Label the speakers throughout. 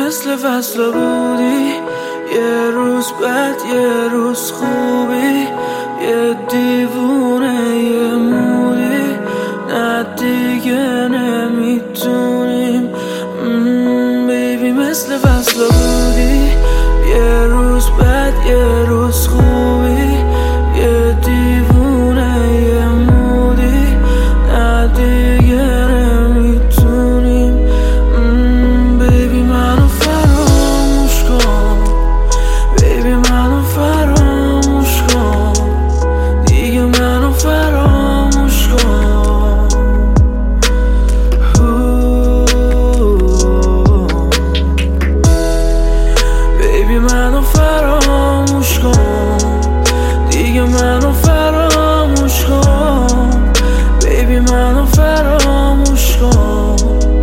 Speaker 1: مثل فصل بودی، یه روز بد یه روز خوبی، یه دیوونه یه مودی، نه دیگه نمیتونیم. بیبی مثل فصل بودی، یه روز بد یه روز خوبی، یه دیوونه یه مودی، نه دیگه نمیتونیم. بیبی منو فراموش کن، بیبی منو فراموش کن، دیگه منو فراموش کن. بیبی منو فراموش کن، دیگه منو فراموش کن. بیبی منو فراموش کن.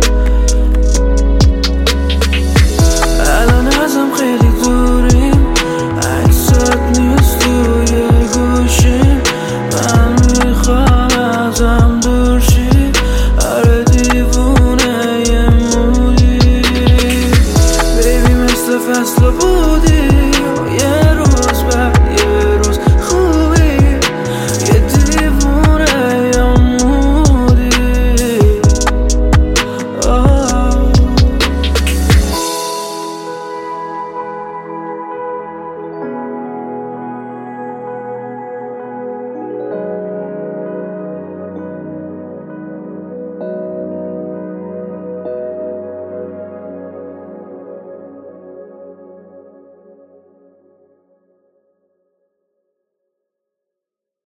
Speaker 1: الان ازم خیلی دوریم، عکست نیست توی گوشیم، من میخوام ازم دور شی. آره دیوونه یه مودی، بیبی مثل فصل بودی،